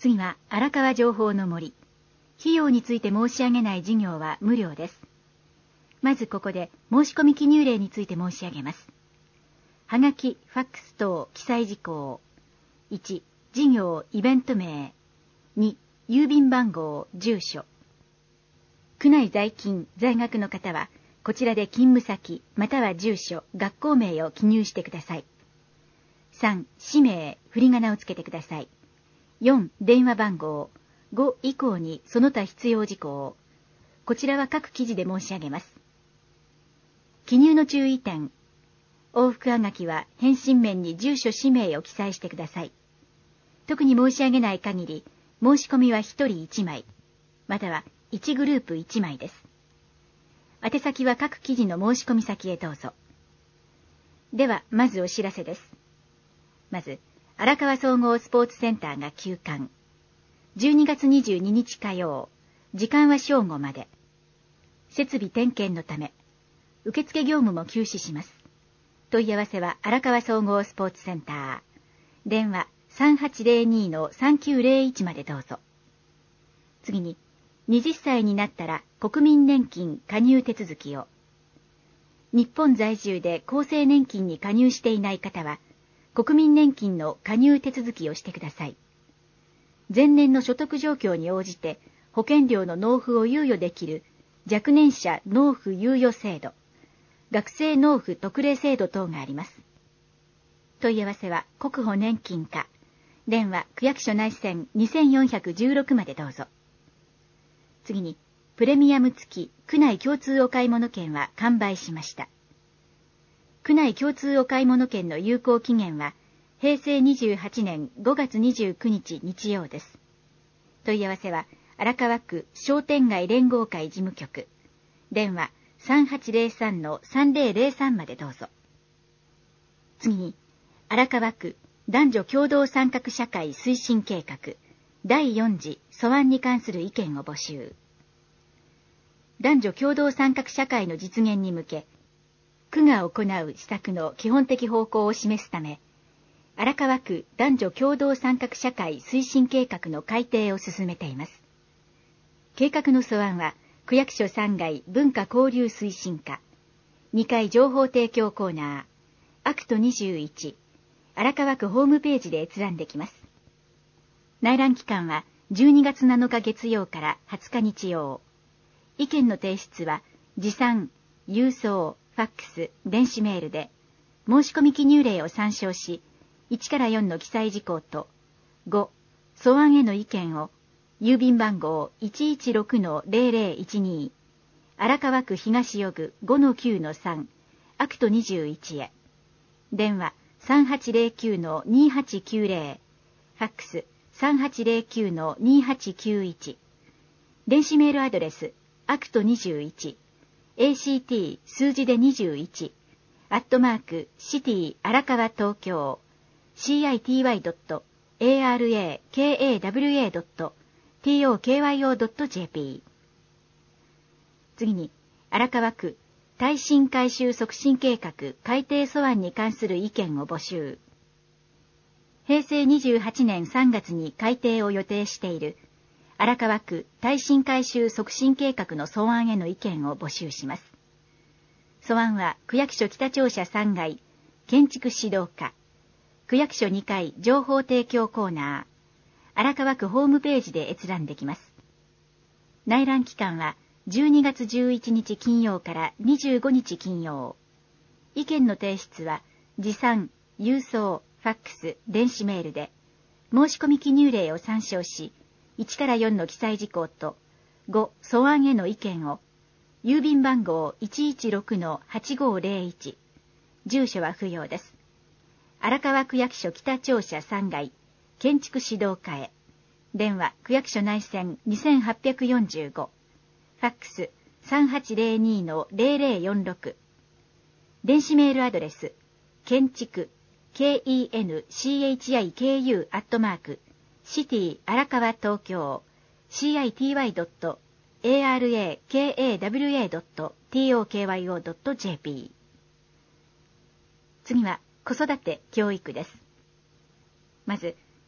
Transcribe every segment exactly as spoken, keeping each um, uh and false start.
次は荒川情報の森。費用について申し上げない事業は無料です。まずここで申し込み記入例について申し上げます。はがき、ファックス等記載事項。いち、事業、イベント名。に、郵便番号、住所。区内在勤、在学の方は、こちらで勤務先、または住所、学校名を記入してください。さん、氏名、振り仮名をつけてください。よん、電話番号。ご以降にその他必要事項。こちらは各記事で申し上げます。記入の注意点。往復はがきは返信面に住所氏名を記載してください。特に申し上げない限り、申し込みはひとりいちまい、またはいちグループいちまいです。宛先は各記事の申し込み先へどうぞ。では、まずお知らせです。まず、荒川総合スポーツセンターが休館。じゅうにがつにじゅうににち火曜、時間は正午まで。設備点検のため、受付業務も休止します。問い合わせは荒川総合スポーツセンター。電話 さんはちゼロに のさんきゅうゼロいち までどうぞ。次に、はたちになったら国民年金加入手続きを。日本在住で厚生年金に加入していない方は、国民年金の加入手続きをしてください。前年の所得状況に応じて保険料の納付を猶予できる若年者納付猶予制度、学生納付特例制度等があります。問い合わせは国保年金課、電話区役所内線にせんよんひゃくじゅうろくまでどうぞ。次に、プレミアム付き区内共通お買い物券は完売しました。区内共通お買い物券の有効期限はへいせいにじゅうはちねんごがつにじゅうくにち日曜です。問い合わせは荒川区商店街連合会事務局、電話 さんはちゼロさん のさんぜろゼロさん までどうぞ。次に、荒川区男女共同参画社会推進計画だいよん次素案に関する意見を募集。男女共同参画社会の実現に向け、区が行う施策の基本的方向を示すため、荒川区男女共同参画社会推進計画の改定を進めています。計画の素案は、区役所さんがい文化交流推進課、にかい情報提供コーナー、アクトにじゅういち、荒川区ホームページで閲覧できます。内覧期間はじゅうにがつなのか月曜からはつか日曜。意見の提出は、持参、郵送、ファックス、電子メールで、申し込み記入例を参照し、いちからよんの記載事項と、ご、素案への意見を、郵便番号 いちいちろくのゼロゼロいちに、荒川区東予区 ごのきゅうのさん、アクトにじゅういちへ。電話 さんはちゼロきゅうのにはちきゅうゼロ、ファックス さんはちゼロきゅうのにはちきゅういち、電子メールアドレス、アクトにじゅういち、エーシーティー 数字でにじゅういち、アットマーク、シティ荒川東京、シーアイティーワイドットエーアールエーケーエーダブリューエードットトーカイオードットジェーピー。次に、荒川区耐震改修促進計画改定素案に関する意見を募集。へいせいにじゅうはちねんさんがつに改定を予定している荒川区耐震改修促進計画の素案への意見を募集します。素案は区役所北庁舎さんがい建築指導課、区役所にかい情報提供コーナー、荒川区ホームページで閲覧できます。内覧期間はじゅうにがつじゅういちにち金曜からにじゅうごにち金曜。意見の提出は持参、郵送、ファックス、電子メールで、申し込み記入例を参照し、いちからよんの記載事項と、ご、素案への意見を、郵便番号 いちいちろくのはちごゼロいち、住所は不要です。荒川区役所北庁舎さんがい建築指導課へ。電話区役所内線にせんはっぴゃくよんじゅうご。ファックス さんはちゼロにのゼロゼロよんろく。電子メールアドレス、建築、ケーイーエヌシーエイチアイケーユー アットマーク、シティ荒川東京、シーアイティーワイドットエーアールエーケーエーダブリューエードットトーカイオードットジェーピー。次は、子育て教育です。まず、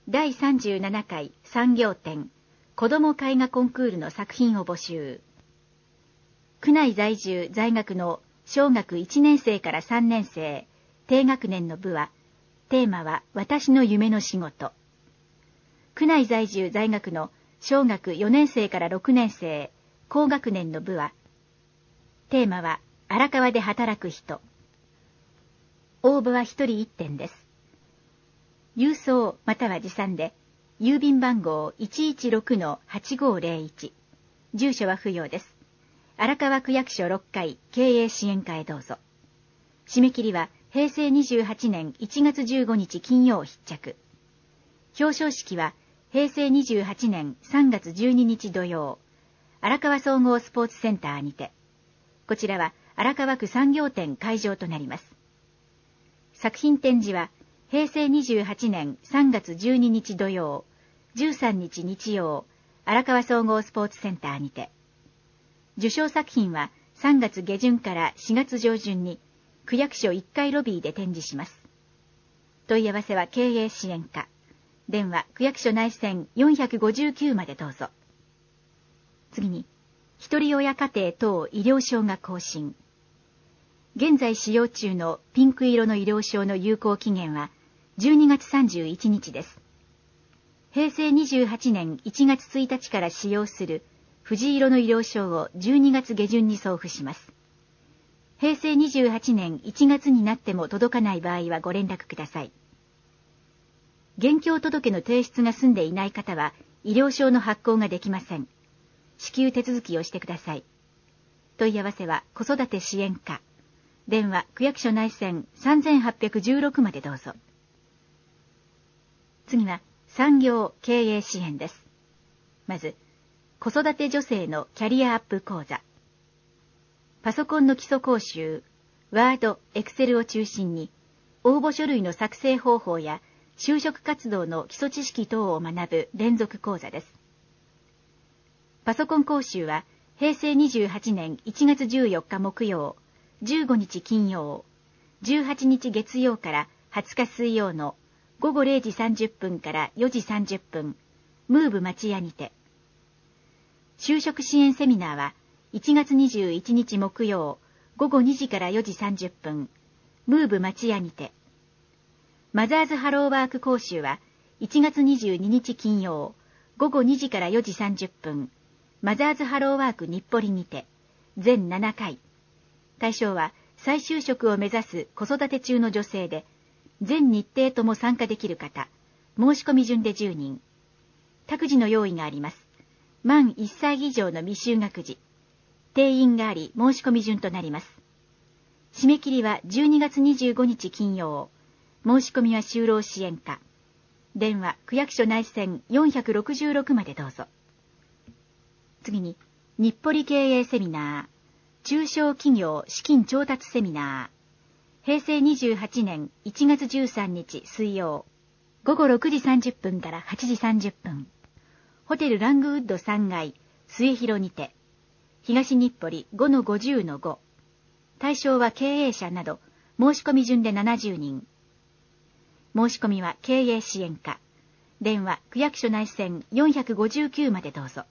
だいさんじゅうななかい産業展子ども絵画コンクールの作品を募集。区内在住在学の小学いちねんせいからさんねんせい、低学年の部は、テーマは私の夢の仕事。区内在住在学の小学よねんせいからろくねんせい、高学年の部は、テーマは荒川で働く人。応募はひとりいってんです。郵送または持参で、郵便番号 いちいちろくのはちごーぜろいち、住所は不要です。荒川区役所ろっかい経営支援課へどうぞ。締め切りはへいせいにじゅうはちねんいちがつじゅうごにち金曜必着。表彰式はへいせいにじゅうはちねんさんがつじゅうににち土曜、荒川総合スポーツセンターにて。こちらは荒川区産業展会場となります。作品展示はへいせいにじゅうはちねんさんがつじゅうににち土曜、じゅうさんにち日曜、荒川総合スポーツセンターにて。受賞作品はさんがつげじゅんからしがつじょうじゅんに区役所いっかいロビーで展示します。問い合わせは経営支援課。電話区役所内線よんごきゅうまでどうぞ。次に、ひとり親家庭等医療証が更新。現在使用中のピンク色の医療証の有効期限はじゅうにがつさんじゅういちにちです。へいせいにじゅうはちねんいちがつついたちから使用する藤色の医療証をじゅうにがつげじゅんに送付します。へいせいにじゅうはちねんいちがつになっても届かない場合はご連絡ください。現況届の提出が済んでいない方は医療証の発行ができません。至急手続きをしてください。問い合わせは子育て支援課。電話区役所内線さんはっぴゃくじゅうろくまでどうぞ。次は産業経営支援です。まず、子育て女性のキャリアアップ講座。パソコンの基礎講習、ワード、エクセルを中心に、応募書類の作成方法や就職活動の基礎知識等を学ぶ連続講座です。パソコン講習は、へいせいにじゅうはちねんいちがつじゅうよっか木曜、じゅうごにち金曜、じゅうはちにち月曜からはつか水曜のごごれいじさんじゅっぷんからよじさんじゅっぷん、ムーブ町屋にて。就職支援セミナーはいちがつにじゅういちにち木曜、ごごにじからよじさんじゅっぷん、ムーブ町屋にて。マザーズハローワーク講習はいちがつにじゅうににち金曜、ごごにじからよじさんじゅっぷん、マザーズハローワーク日暮里にて、全ななかい。対象は再就職を目指す子育て中の女性で、全日程とも参加できる方、申し込み順でじゅうにん。託児の用意があります。満いっさい以上の未就学児。定員があり申し込み順となります。締め切りはじゅうにがつにじゅうごにち金曜。申し込みは就労支援課。電話区役所内線よんろくろくまでどうぞ。次に、日暮里経営セミナー、中小企業資金調達セミナー。へいせいにじゅうはちねんいちがつじゅうさんにち水曜。ごごろくじさんじゅっぷんからはちじさんじゅっぷん。ホテルラングウッドさんがい、末広にて。東日暮里 ごのごじゅうのご。対象は経営者など、申し込み順でななじゅうにん。申し込みは経営支援課。電話区役所内線よんごきゅうまでどうぞ。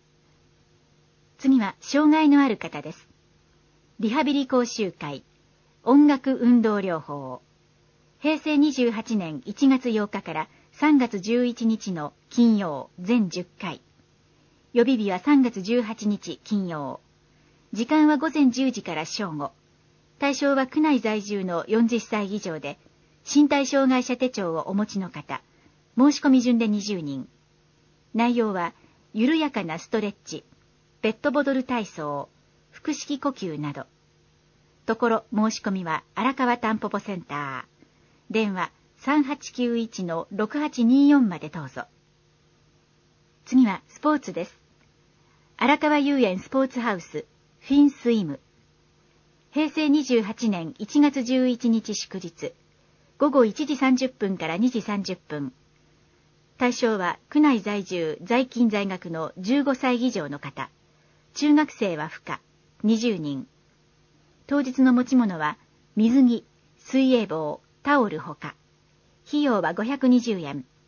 次は障害のある方です。リハビリ講習会、音楽運動療法。へいせいにじゅうはちねんいちがつようかからさんがつじゅういちにちの金曜全じゅっかい。予備日はさんがつじゅうはちにち金曜。時間はごぜんじゅうじから正午。対象は区内在住のよんじゅっさい以上で、身体障害者手帳をお持ちの方、申し込み順でにじゅうにん。内容は、緩やかなストレッチ、ペットボトル体操、腹式呼吸など。ところ申し込みは荒川たんぽぽセンター。電話さんはちきゅういちのろくはちによんまでどうぞ。次はスポーツです。荒川遊園スポーツハウス、フィンスイム。へいせいにじゅうはちねんいちがつじゅういちにち祝日。ごごいちじさんじゅっぷんからにじさんじゅっぷん。対象は区内在住在勤在学のじゅうごさい以上の方。中学生は不可、にじゅうにん。当日の持ち物は水着、水泳帽、タオルほか。費用はごひゃくにじゅうえん。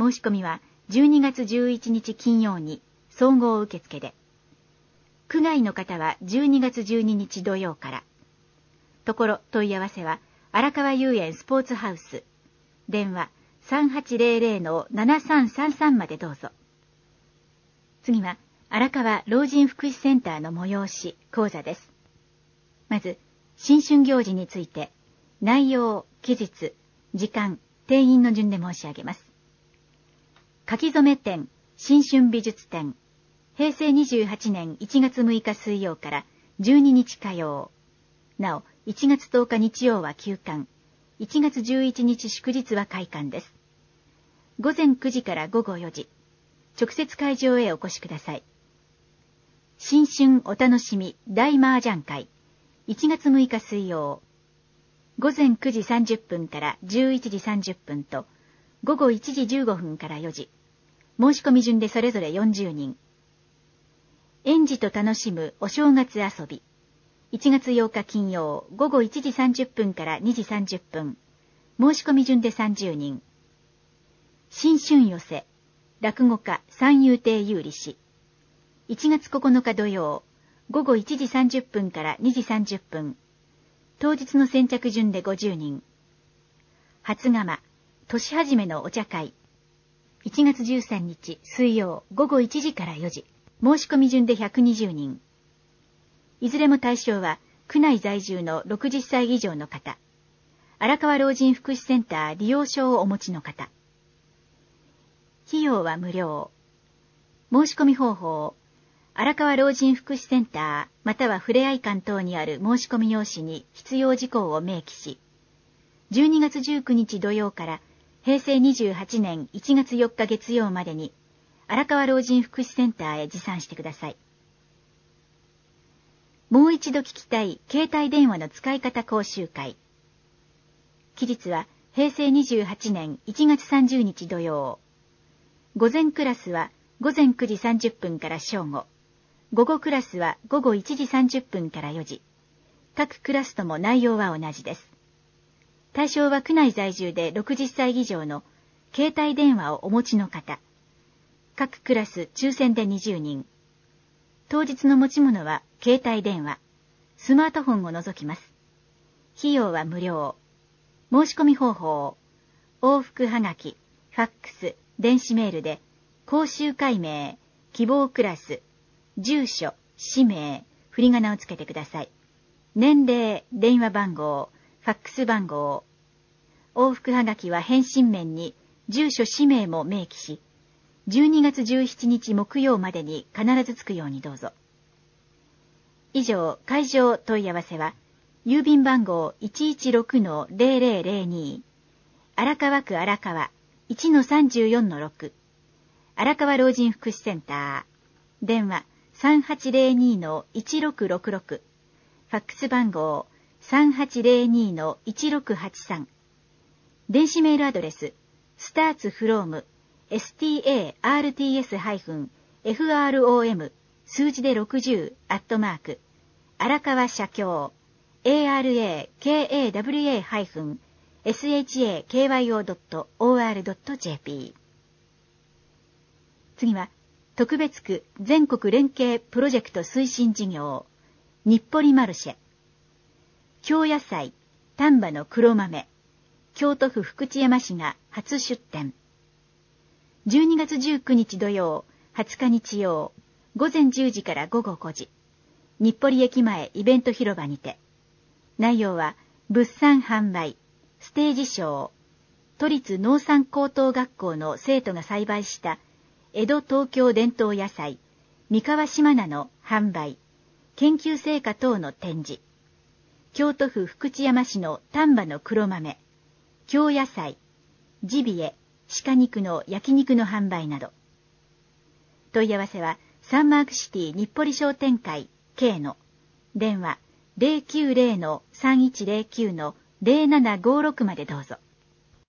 申し込みはじゅうにがつじゅういちにち金曜に総合受付で、区外の方はじゅうにがつじゅうににち土曜から。ところ問い合わせは荒川遊園スポーツハウス、電話 さんはちゼロゼロ ななさんさんさん までどうぞ。次は荒川老人福祉センターの催し講座です。まず新春行事について内容、期日、時間、定員の順で申し上げます。書き初め展、新春美術展、へいせいにじゅうはちねんいちがつむいか水曜からじゅうににち火曜。なお、いちがつとおか日曜は休館、いちがつじゅういちにち祝日は開館です。ごぜんくじからごごよじ、直接会場へお越しください。新春お楽しみ大麻雀会、いちがつむいか水曜、ごぜんくじさんじゅっぷんからじゅういちじさんじゅっぷんと、ごごいちじじゅうごふんからよじ、申し込み順でそれぞれよんじゅうにん。園児と楽しむお正月遊び、いちがつようか金曜、ごごいちじさんじゅっぷんからにじさんじゅっぷん、申し込み順でさんじゅうにん。新春寄せ、落語家三遊亭有利氏、いちがつここのか土曜、ごごいちじさんじゅっぷんからにじさんじゅっぷん、当日の先着順でごじゅうにん。初釜、年始めのお茶会、いちがつじゅうさんにち水曜、ごごいちじからよじ、申し込み順でひゃくにじゅうにん。いずれも対象は区内在住のろくじゅっさい以上の方、荒川老人福祉センター利用証をお持ちの方。費用は無料。申し込み方法、荒川老人福祉センターまたはふれあい館等にある申し込み用紙に必要事項を明記し、じゅうにがつじゅうくにち土曜からへいせいにじゅうはちねんいちがつよっか月曜までに荒川老人福祉センターへ持参してください。もう一度聞きたい携帯電話の使い方講習会。期日はへいせいにじゅうはちねんいちがつさんじゅうにち土曜。午前クラスはごぜんくじさんじゅっぷんから正午。午後クラスはごごいちじさんじゅっぷんからよじ。各クラスとも内容は同じです。対象は区内在住でろくじゅっさい以上の携帯電話をお持ちの方。各クラス抽選でにじゅうにん。当日の持ち物は携帯電話、スマートフォンを除きます。費用は無料。申し込み方法、往復はがき、ファックス、電子メールで講習会名、希望クラス、住所、氏名、振り仮名をつけてください。年齢、電話番号、ファックス番号。往復はがきは返信面に住所、氏名も明記し、じゅうにがつじゅうしちにち木曜までに必ずつくようにどうぞ。以上、会場問い合わせは、郵便番号 いちいちろくのゼロゼロゼロに、荒川区荒川 いちのさんじゅうよんのろく、荒川老人福祉センター、電話 さんはちゼロにのいちろくろくろく、ファックス番号 さんはちゼロにのいちろくはちさん、電子メールアドレス、スターツフローム、スターツ フロム、数字でろくじゅう、アットマーク、荒川社協、アラカワ シャキョウ ドット オーアール ドット ジェーピー。次は、特別区全国連携プロジェクト推進事業、日暮里マルシェ。京野菜、丹波の黒豆、京都府福知山市が初出店。じゅうにがつじゅうくにち土曜、はつか日曜、ごぜんじゅうじからごごごじ、日暮里駅前イベント広場にて。内容は、物産販売、ステージショー、都立農産高等学校の生徒が栽培した江戸東京伝統野菜、三河島菜の販売、研究成果等の展示、京都府福知山市の丹波の黒豆、京野菜、ジビエ、鹿肉の焼肉の販売など。問い合わせはサンマークシティ日暮里商店会 K の電話 ゼロきゅうゼロのさんいちゼロきゅうのゼロななごろくまでどうぞ。